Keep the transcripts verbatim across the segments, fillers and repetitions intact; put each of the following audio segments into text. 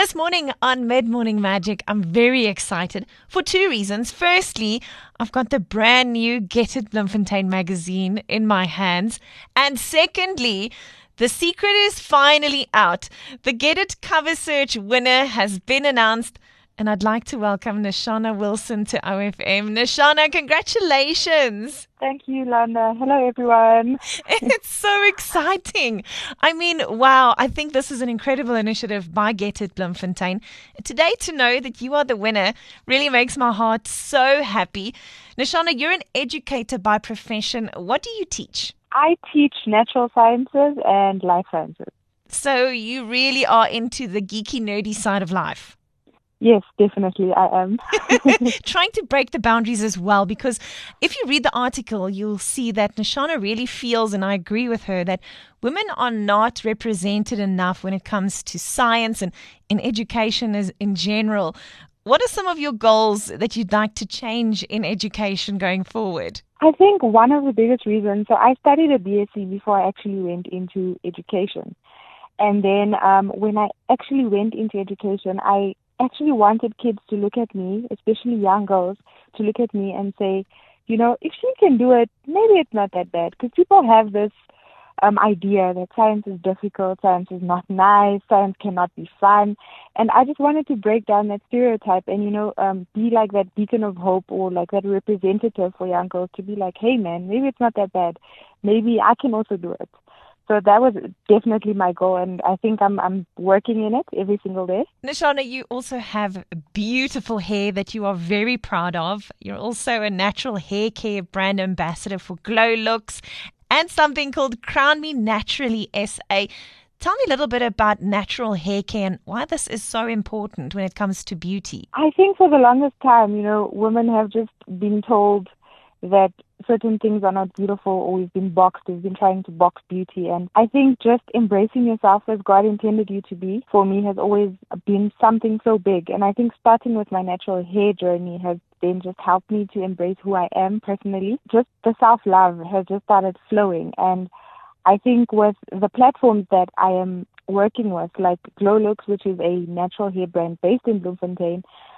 This morning on Mid Morning Magic, I'm very excited for two reasons. Firstly, I've got the brand new Get It Bloemfontein magazine in my hands. And secondly, the secret is finally out. The Get It cover search winner has been announced. And I'd like to welcome Neshana Wilson to O F M. Neshana, congratulations. Thank you, Landa. Hello, everyone. It's so exciting. I mean, wow, I think this is an incredible initiative by Get It Bloemfontein. Today, to know that you are the winner really makes my heart so happy. Neshana, you're an educator by profession. What do you teach? I teach natural sciences and life sciences. So you really are into the geeky, nerdy side of life. Yes, definitely, I am. Trying to break the boundaries as well, because if you read the article, you'll see that Neshana really feels, and I agree with her, that women are not represented enough when it comes to science and in education as in general. What are some of your goals that you'd like to change in education going forward? I think one of the biggest reasons, so I studied a B S c before I actually went into education. And then um, when I actually went into education, I actually wanted kids to look at me, especially young girls, to look at me and say, you know, if she can do it, maybe it's not that bad. Because people have this um, idea that science is difficult, science is not nice, science cannot be fun. And I just wanted to break down that stereotype and, you know, um, be like that beacon of hope or like that representative for young girls to be like, hey, man, maybe it's not that bad. Maybe I can also do it. So that was definitely my goal, and I think I'm I'm working in it every single day. Neshana, you also have beautiful hair that you are very proud of. You're also a natural hair care brand ambassador for Glow Looks and something called Crown Me Naturally S A. Tell me a little bit about natural hair care and why this is so important when it comes to beauty. I think for the longest time, you know, women have just been told that certain things are not beautiful, or we've been boxed, we've been trying to box beauty. And I think just embracing yourself as God intended you to be, for me, has always been something so big. And I think starting with my natural hair journey has then just helped me to embrace who I am personally. Just the self-love has just started flowing. And I think with the platforms that I am working with, like Glow Looks, which is a natural hair brand based in Bloemfontein,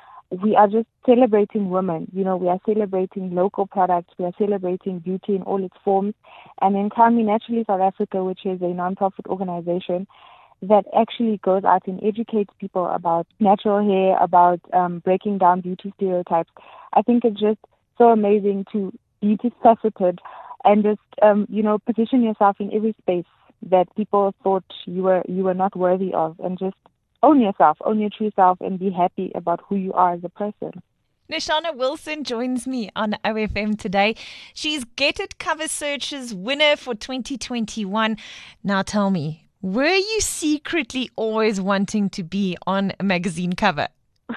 we are just celebrating women. You know, we are celebrating local products. We are celebrating beauty in all its forms. And then Crown Me Naturally South Africa, which is a non-profit organization that actually goes out and educates people about natural hair, about um, breaking down beauty stereotypes. I think it's just so amazing to be faceted and just, um, you know, position yourself in every space that people thought you were you were not worthy of, and just own yourself, own your true self, and be happy about who you are as a person. Neshana Wilson joins me on O F M today. She's Get It Cover Search's winner for twenty twenty-one. Now tell me, were you secretly always wanting to be on a magazine cover?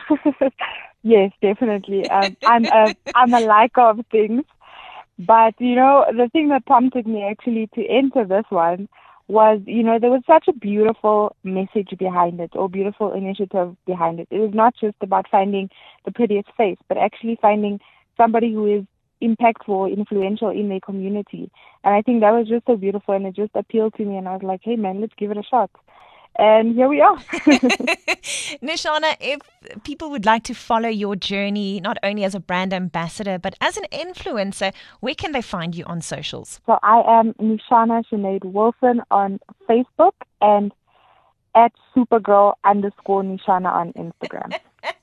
Yes, definitely. Um, I'm a I'm a liker of things, but you know, the thing that prompted me actually to enter this one was, you know, there was such a beautiful message behind it, or beautiful initiative behind it. It was not just about finding the prettiest face, but actually finding somebody who is impactful or influential in their community. And I think that was just so beautiful, and it just appealed to me, and I was like, hey man, let's give it a shot. And here we are. Neshana, if people would like to follow your journey, not only as a brand ambassador, but as an influencer, where can they find you on socials? So I am Neshana Sinead Wilson on Facebook and at Supergirl underscore Neshana on Instagram.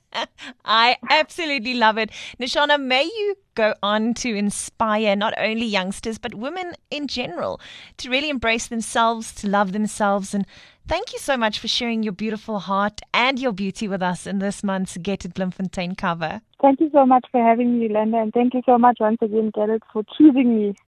I absolutely love it. Neshana, may you go on to inspire not only youngsters, but women in general to really embrace themselves, to love themselves. And thank you so much for sharing your beautiful heart and your beauty with us in this month's Get It Bloemfontein cover. Thank you so much for having me, Linda, and thank you so much once again, Get It, for choosing me.